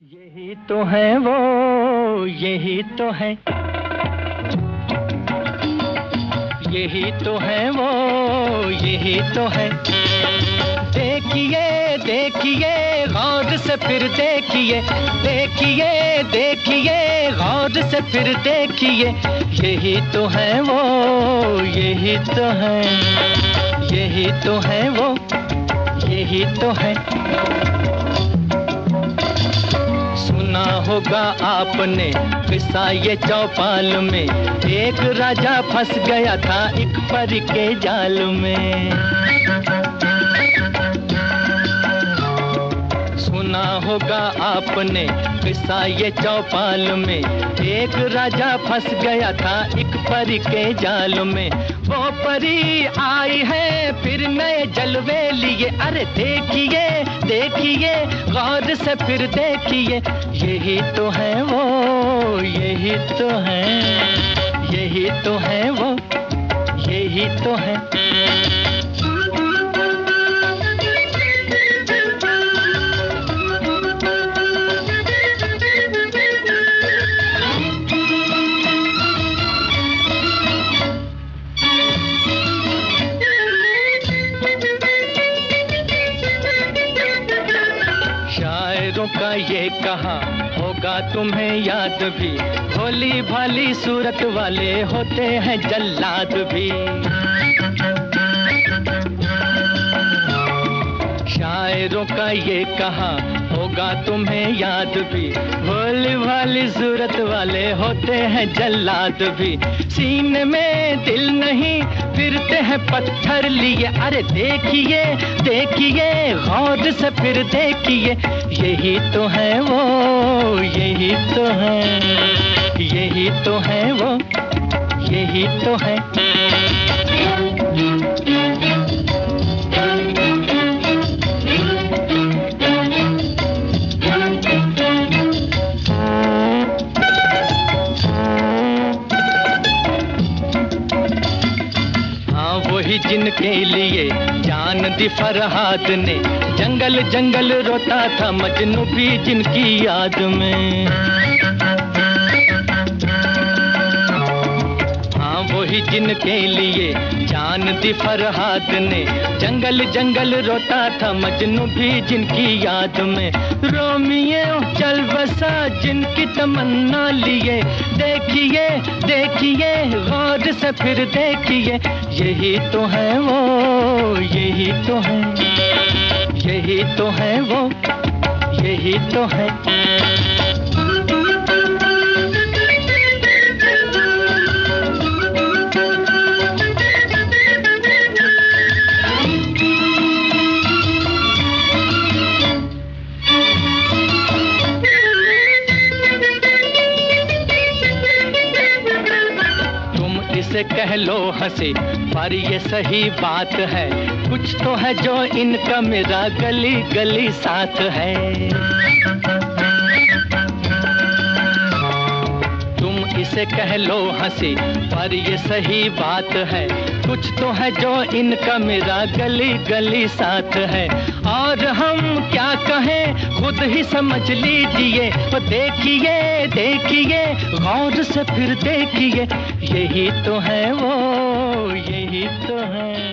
यही तो है वो, यही तो है, यही तो है वो, यही तो है। देखिए देखिए गौर से फिर देखिए, देखिए देखिए गौर से फिर देखिए। यही तो है वो, यही तो है, यही तो है वो, यही तो है। सुना होगा आपने किस्सा ये चौपाल में, एक राजा फंस गया था एक परी के जाल में। सुना होगा आपने किस्सा ये चौपाल में, एक राजा फंस गया था एक परी के जाल में। वो परी आई है फिर नए जलवे लिए, अरे देखिए देखिए गौर से फिर देखिए। यही तो है वो, यही तो है, यही तो है वो, यही तो है। शायरों का ये कहा होगा तुम्हें याद भी, भोली भाली सूरत वाले होते हैं जल्लाद भी। शायरों का ये कहा होगा तुम्हें याद भी, भोली भाली सूरत वाले होते हैं जल्लाद भी। सीने में दिल नहीं फिरते हैं पत्थर लिए, अरे देखिए देखिए गौर से फिर देखिए। यही तो है वो, यही तो है, यही तो है वो, यही तो है। वही जिनके लिए जान दी फरहाद ने, जंगल जंगल रोता था मजनू भी जिनकी याद में। हाँ वही जिनके लिए जान दी फरहाद ने, जंगल जंगल रोता था मजनू भी जिनकी याद में। रोमियो चल बसा जिनकी तमन्ना लिए, देखिए देखिए गौर से फिर देखिए। यही तो है वो, यही तो है, यही तो है वो, यही तो है। इसे कह लो हंसी पर ये सही बात है, कुछ तो है जो इनका मेरा गली गली साथ है। तुम इसे कह लो हंसी पर ये सही बात है, कुछ तो है जो इनका मेरा गली गली साथ है। और हम क्या कहें खुद ही समझ लीजिए, तो देखिए देखिए गौर से फिर देखिए। यही तो है वो, यही तो है।